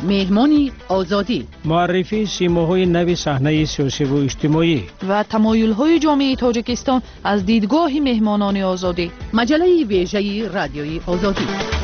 مهمانی آزادی، معرفی سیماهای نوی صحنه سیاسی و اجتماعی و تمایل‌های جامعه تاجیکستان از دیدگاه مهمانان آزادی. مجله ویژه رادیوی آزادی.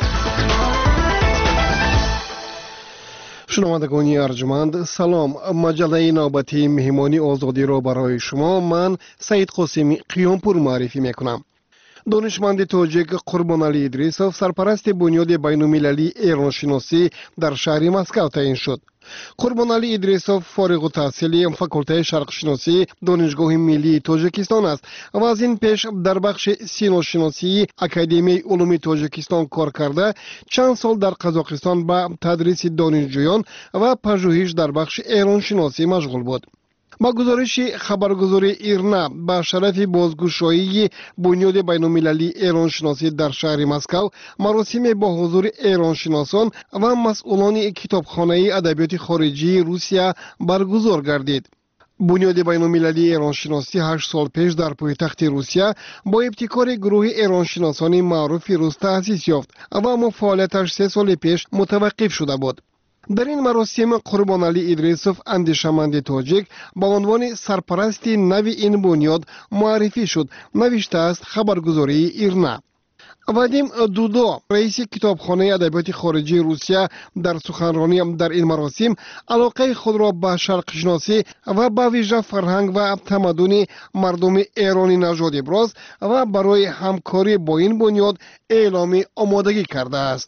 شنوندگان ارجمند سلام. مجله نوبتی مهمانی آزادی را برای شما من سعید قاسمی قیامپور معرفی میکنم. دانشمند تاجیک قربانعلی ادریسوف سرپرست بنیاد بین‌المللی ایرانشناسی در شهر مسکو تعیین شد. قربانعلی ادریسوف فارغ التحصیل فاکولته شرقشناسی دانشگاه ملی تاجیکستان است و از این پیش در بخش سینوشناسی اکادمی علوم تاجیکستان کار کرده چند سال در قزاقستان به تدریس دانشجویان و پژوهش در بخش ایرانشناسی مشغول بود. با گزارش خبرگزاری ایرنا با شرف بازگشایی بنیاد بین‌المللی ایرانشناسی در شهر مسکو مراسم با حضور ایرانشناسان و مسئولان کتابخانه ادبیات خارجی روسیه برگزار گردید. بنیاد بین‌المللی ایرانشناسی 8 سال پیش در پایتخت روسیه با ابتکار گروه ایرانشناسان معروف روس تأسیس یافت و اما فعالیتش 3 سال پیش متوقف شده بود. در این مراسم قربانعلی ادریسوف اندیشمند تاجیک با عنوان سرپرست نوی این بنیاد معرفی شد، نوشته است خبرگزاری ایرنا. وادیم دودو رئیس کتابخانه ادبیات خارجی روسیه در سخنرانی در این مراسم علاقه خود را به شرق شناسی و به ویژه فرهنگ و تمدن مردم ایرانی نژاد ابراز و برای همکاری با این بنیاد اعلام آمادگی کرده است.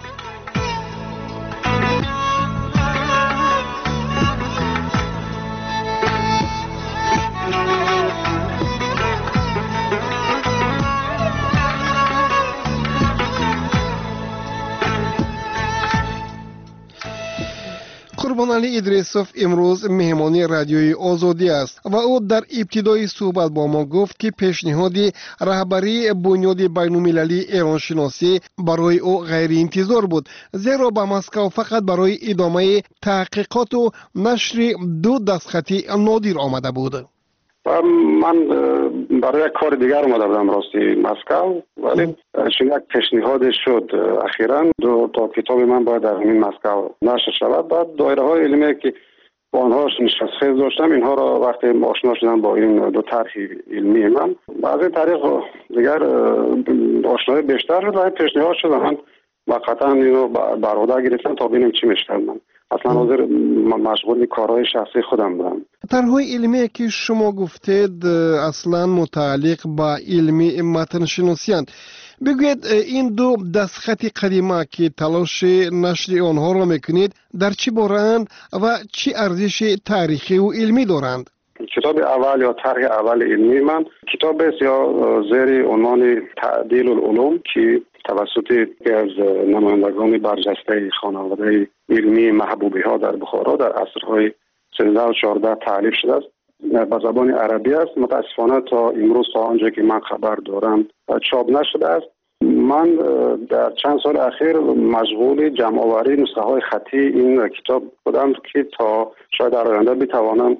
قربانعلی ادریسوف امروز مهمانی رادیوی آزادی است و او در ابتدای صحبت با ما گفت که پیشنهاد رهبری بنیاد بین‌المللی ایرانشناسی برای او غیر انتظار بود، زیرا به مسکو فقط برای ادامه تحقیقات و نشر 2 دستخطی نادر آمده بود. من برای یک کار دیگر اومده بودم راستی مسکو، ولی چون یک پیشنهاد شد اخیراً 2 تا کتاب من باید در همین مسکو نشر شود. بعد دایره های علمی که با آنها نشستخیز داشتم اینها را وقتی آشنا شدم با این 2 طرح علمی من از این طریق دیگر آشنایی بیشتر شد و این پیشنهاد شد من واقعا اینو برآورده گرفتم تا ببینیم چی میشه. من اصلا حاضر مشغول کارهای شخصی خودم بودم. طرح‌های علمی که شما گفتید اصلا متعلق با علمی متن شناسی اند. بگوید این 2 دستخط قدیمه که تلاش نشر آنها را میکنید در چی بارند و چی ارزش تاریخی و علمی دارند؟ کتاب اول یا طرح اول علمی من کتاب است یا زیر عنوان تعدیل العلوم که توسط یکی از نمایندگان برجسته خانواده علمی محبوبی ها در بخارا در عصرهای 13 و 14 تالیف شده است. به زبان عربی است. متاسفانه تا امروز تا آنجا که من خبر دارم چاپ نشده است. من در چند سال اخیر مشغول جمع آوری نسخه های خطی این کتاب بودم که تا شاید در آینده بتوانم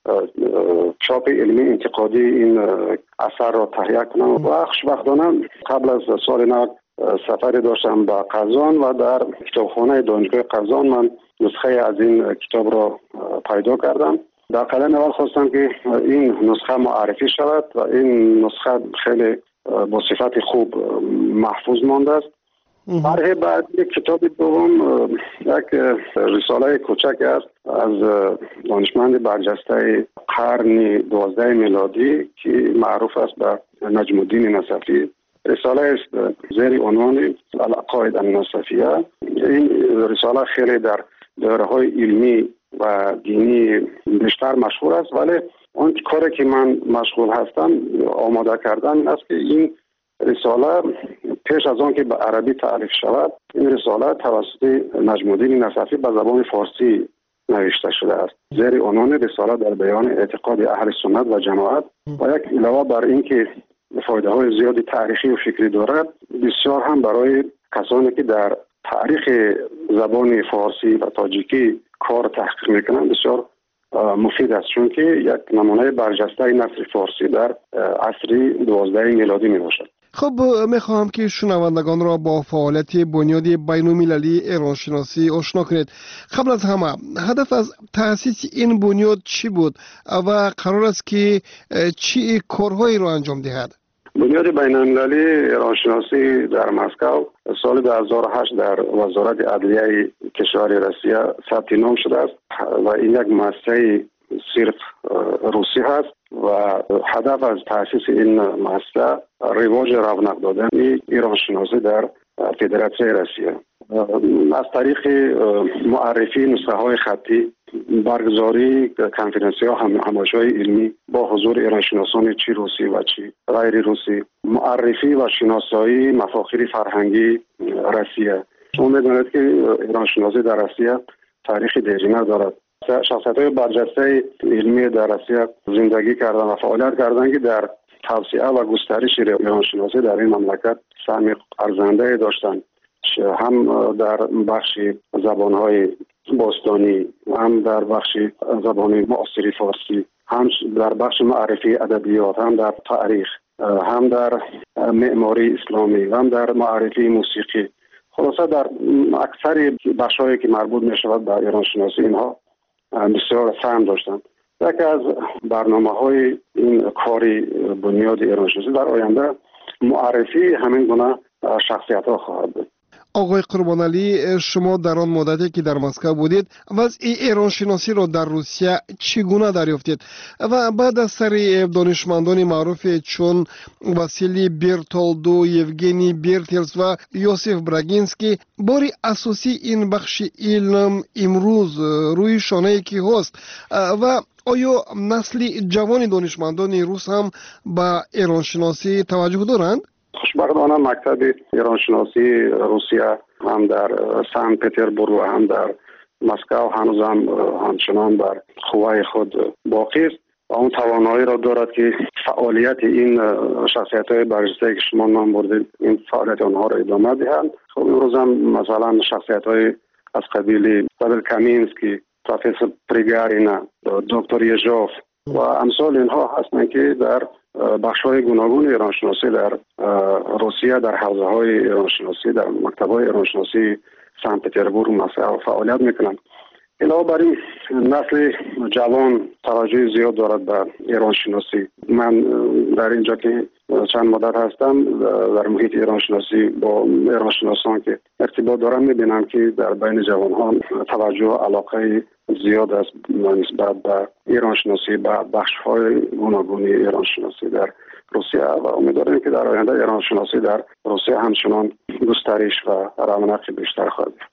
چاپ علمی انتقادی این اثر را تهیه کنم. و خوشبختانه قبل از سال 90 سفری داشتم به قزان و در کتابخانه دانشگاه قزان من نسخه از این کتاب را پیدا کردم. در قدم اول خواستم که این نسخه معرفی شود و این نسخه خیلی با صفت خوب محفوظ مانده است. برای بعد یک کتاب دوم یک رساله کوچک است از دانشمند برجسته قرن 12 میلادی که معروف است به نجم الدین نصفی. رساله است زیر عنوان العقاید النصفیه. این رساله خیلی در دایره‌های علمی و دینی بیشتر مشهور است، ولی اون کاری که من مشغول هستم آماده کردن است که این رساله پیش از آن که به عربی تعریف شود این رساله توسط نجم الدین نصفی به زبان فارسی نوشته شده است زیر عنوان رساله در بیان اعتقاد اهل سنت و جماعت و یک علاوه بر این که فایده های زیادی تاریخی و فکری دارد بسیار هم برای کسانی که در تاریخ زبان فارسی و تاجیکی کار تحقیق میکنن بسیار مفید است، چون که یک نمونه برجسته نثر فارسی در عصر 12 میلادی می باشد. خب میخواهم که شنوندگان را با فعالیت بنیاد بین‌المللی ایرانشناسی آشنا کنید. قبل از همه هدف از تأسیس این بنیاد چی بود و قرار است که چی کارهایی را انجام دهد؟ بنیاد بین‌المللی ایرانشناسی در مسکو سال 2008 در وزارت عدلیه کشور روسیه ثبت نام شده است و این یک مؤسسه صرف روسی هست و هدف از تأسیس این مؤسسه رواج رونق دادن ایرانشناسی در فدراسیون روسیه از طریق معرفی نسخه های خطی، برگزاری کنفرانسی ها همایش‌های علمی با حضور ایرانشناسان چی روسی و چی غیر روسی، معرفی و شناسایی مفاخر فرهنگی روسیه. شما می‌دانید که ایرانشناسی در روسیه تاریخ دیرینه دارد. شخصیت‌های برجسته علمی در روسیه زندگی کردن و فعالیت کردن که در توسعه و گسترش ایرانشناسی در این مملکت سهم ارزنده داشتند، هم در بخش زبان‌های باستانی، هم در بخش زبان معاصر فارسی، هم در بخش معرفی ادبیات، هم در تاریخ، هم در معماری اسلامی، هم در معرفی موسیقی. خلاصه در اکثر بخش‌هایی که مربوط می‌شود به ایرانشناسی اینها بسیار سهم داشتند. یکی از برنامه‌های این کاری بنیاد ایرانشناسی در آینده معرفی همین گونه شخصیت‌ها خواهد بود. آقای قربانعلی، شما در آن مدتی که در مسکو بودید وضع ایرانشناسی را در روسیه چگونه دریافتید و بعد از سر دانشمندان معروف چون واسیلی برتولدو، یوگنی برتلس و یوسف براگینسکی بار اساسی این بخش علم امروز روی شانه کی هست و آیا نسل جوان دانشمندان روس هم به ایرانشناسی توجه دارند؟ خوشبختانه مکتب ایرانشناسی روسیه هم در سن پترزبورگ و هم در مسکو هنوز هم همچنان بر قوای خود باقی است و اون توانایی را دارد که فعالیت این شخصیت‌های برجسته که شما نام بردید این فعالیت آنها را ادامه دهند. خب امروز هم مثلا شخصیت‌های از قبیل پاول کامینسکی، پروفسور پریگارینا، دکتر یژوف و امثال اینها هستند که در بخش‌های گوناگون ایرانشناسی در روسیه در حوزه‌های ایرانشناسی در مکتب‌های ایرانشناسی سن پترزبورگ مسکو فعالیت می‌کنند. علاوه بر این نسل جوان توجه زیاد دارد به ایرانشناسی. من در اینجا که چند مدت هستم در محیط ایرانشناسی با ایرانشناسان که ارتباط دارم می‌بینم که در بین جوان‌ها توجه و علاقه زیاد است نسبت به ایرانشناسی به بخش‌های گوناگون ایرانشناسی در روسیه و امیدواریم که در آینده ایرانشناسی در روسیه همچنان گسترش و رونق بیشتر خواهد یافت.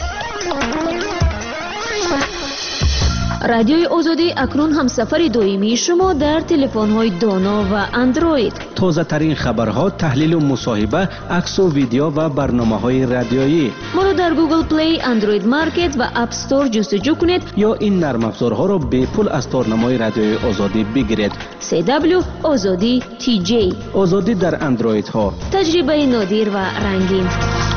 رادیوی آزادی اکنون هم سفر دائمی شما در تلفن‌های دانا و اندروید. تازه ترین خبرها، تحلیل و مصاحبه، عکس و ویدیو و برنامه‌های رادیویی. ما را در گوگل پلی، اندروید مارکت و اپ استور جستجو کنید یا این نرم افزارها را به پول از تارنمای رادیوی آزادی بگیرید. CW آزادی TJ آزادی در اندروید ها. تجربه نادر و رنگین.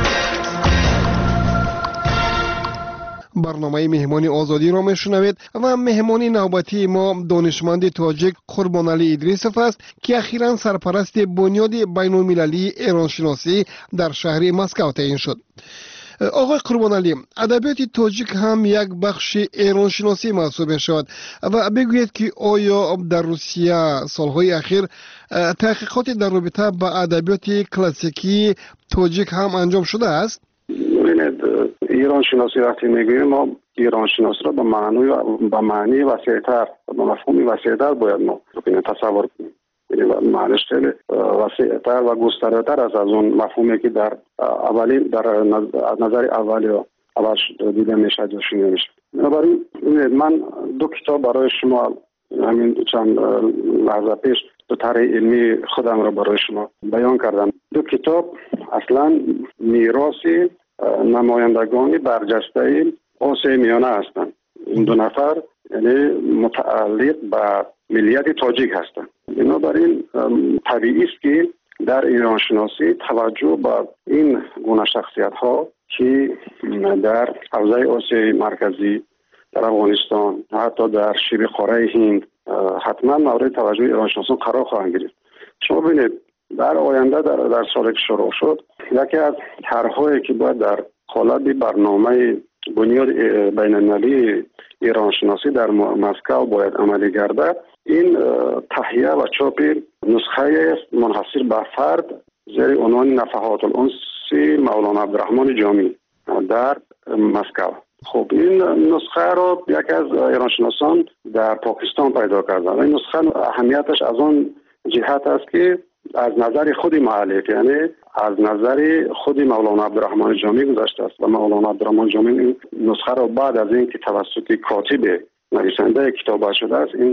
برنامه مهمانی آزادی را میشنوید و مهمانی نوبتی ما دانشمند تاجیک قربانعلی ادریسوف است که اخیراً سرپرست بنیاد بین‌المللی ایرانشناسی در شهر مسکو تعیین شد. آقای قربانعلی، ادبیات تاجیک هم یک بخش ایرانشناسی محسوب می‌شود و بگویید که آیا در روسیه سالهای اخیر تحقیقاتی در رابطه با ادبیات کلاسیکی تاجیک هم انجام شده است؟ ایران شناسی وقتی میگوییم ما ایران شناسی را به معنی وسیع‌تر به مفهومی وسیع‌تر باید ما تصور کنیم. یعنی معنیش خیلی وسیع‌تر و گسترده‌تر از اون مفهومی که در نظر اول دیده میشه و شنیده میشه. بنابراین من دو کتاب برای شما همین چند لحظه پیش دو طرح علمی خودم را برای شما بیان کردم. دو کتاب اصلا میراثی نمایندگان برجسته آسیای میانه هستند. این دو نفر یعنی متعلق به ملیت تاجیک هستند. بنابراین طبیعی است که در ایرانشناسی توجه به این گونه شخصیت ها که در حوزه آسیای مرکزی، در افغانستان، حتی در شبه قاره هند حتما مورد توجه ایرانشناسان قرار خواهند گرفت. شما ببینید در آینده در سالی که شروع شد یکی از طرح‌هایی که باید در قالب برنامه بنیاد بین‌المللی ایران شناسی در مسکو باید عملی گردد، این تهیه و چاپ نسخه است منحصر به فرد زیر عنوان نفحات الانس مولانا عبدالرحمن جامی در مسکو. خب این نسخه رو یکی از ایرانشناسان در پاکستان پیدا کردن. این نسخه اهمیتش از آن جهت است که از نظر خود مؤلف، یعنی از نظر خود مولانا عبدالرحمن جامی گذشته است و مولانا عبدالرحمن جامی این نسخه را بعد از این که توسط کاتب نویسنده کتاب شده است این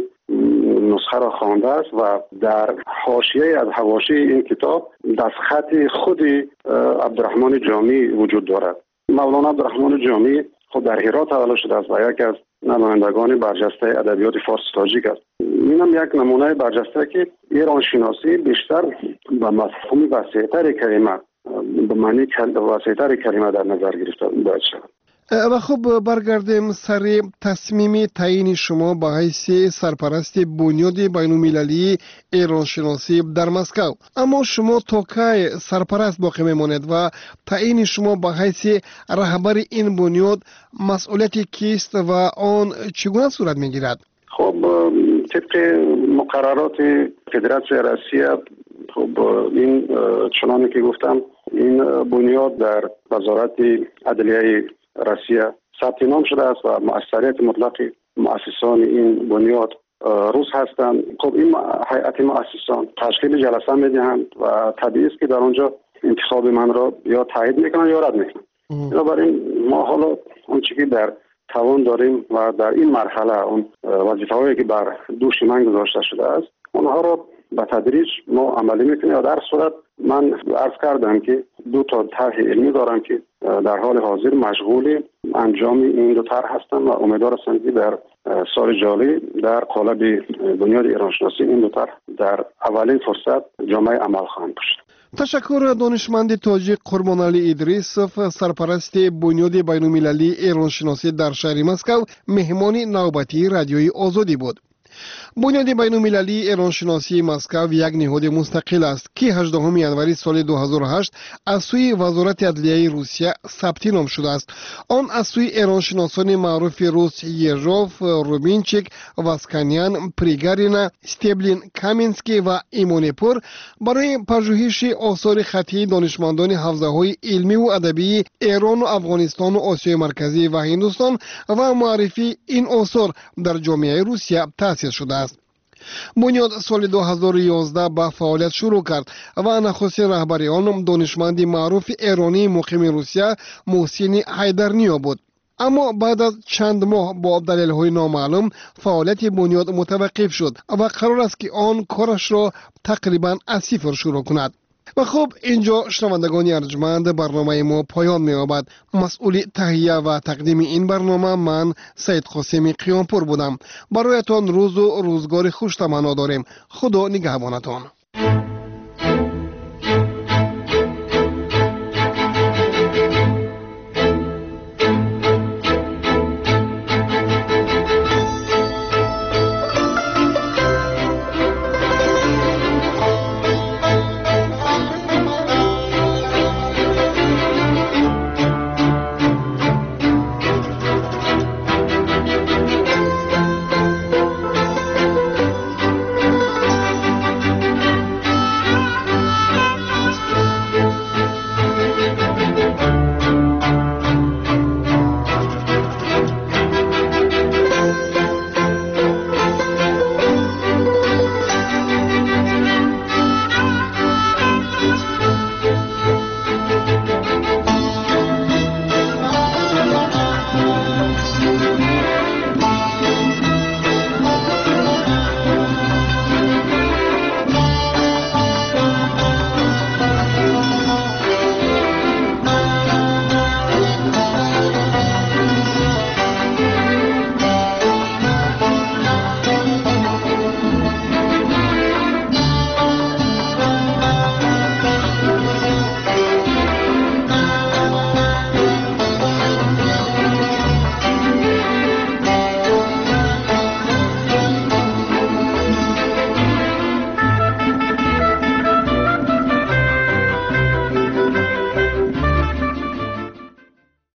نسخه را خوانده است و در حاشیه از حواشی این کتاب دستخط خود عبدالرحمن جامی وجود دارد. مولانا عبدالرحمن جامی خود در هرات تولد شده است و یکی از نمایندگان برجسته ادبیات فارسی تاجیک است. اینم یک نمونه برجسته که ایران شناسی بیشتر به مفهوم وسیع‌تر کلمه به معنی وسیع‌تر کلمه در نظر گرفته باید شود. و خب برگردیم سر تصمیم تعیین شما به حیث سرپرست بنیاد بین‌المللی ایران شناسی در مسکو. اما شما تا کی سرپرست باقی میمانید و تعیین شما به حیث رهبر این بنیاد مسئولیت کیست و آن چگونه صورت میگیرد؟ خب طبق مقررات فدراسیون روسیه خب این چنانه که گفتم این بنیاد در وزارت عدلیه روسیه ثبت نام شده است و مؤثریت مطلق مؤسسان این بنیاد روس هستند. خب این هیئت مؤسسان تشکیل جلسه میدهند و طبیعی است که در آنجا انتخاب من را یا تایید میکنن یا رد میکنن. بنابراین ما حالا اون چیزی که در توان داریم و در این مرحله اون وظیفه‌هایی که بر دوش من گذاشته شده است اونها را به تدریج ما عملی میکنیم. و در صورت من عرض کردم که 2 طرح علمی دارم که در حال حاضر مشغول انجام این 2 طرح هستم و امیدوار هستم که در سال جاری در قالب بنیاد ایران شناسی این 2 طرح در اولین فرصت جامعه عمل خواهند داشت. تشکر دانشمند تاجیک قربانعلی ادریسوف، سرپرست بنیاد بین‌المللی ایران شناسی در شهر مسکو، مهمان نوبتی رادیوی آزادی بود. بنیاد بین‌المللی ایران شناسی مسکو یک نهاد مستقل است که 18 ینوری سال 2008 از سوی وزارت عدلیه روسیه ثبت نام شده است. آن از سوی ایران شناسان معروف روس یژوف، روبینچیک، واسکانیان، پریگارینا، استبلین، کامینسکی و ایمونپور برای پژوهش آثار خطی دانشمندان حوزه‌های علمی و ادبی ایران و افغانستان و آسیای مرکزی و هندوستان و معرفی این آثار در جامعه روسیه تأسیس شده است. بنیاد سال 2011 به فعالیت شروع کرد و نخستین رهبر آن دانشمند معروف ایرانی مقیم روسیه محسن حیدرنیا بود. اما بعد از چند ماه با دلایل نامعلوم فعالیت بنیاد متوقف شد و قرار است که آن کارش را تقریبا از صفر شروع کند. و خب اینجا شنوندگان ارجمند برنامه ما پایان می‌یابد. مسئول تهیه و تقدیم این برنامه من سید قاسمی قیامپور بودم. برایتان روز و روزگار خوش تمنا داریم. خدا نگهبانتان.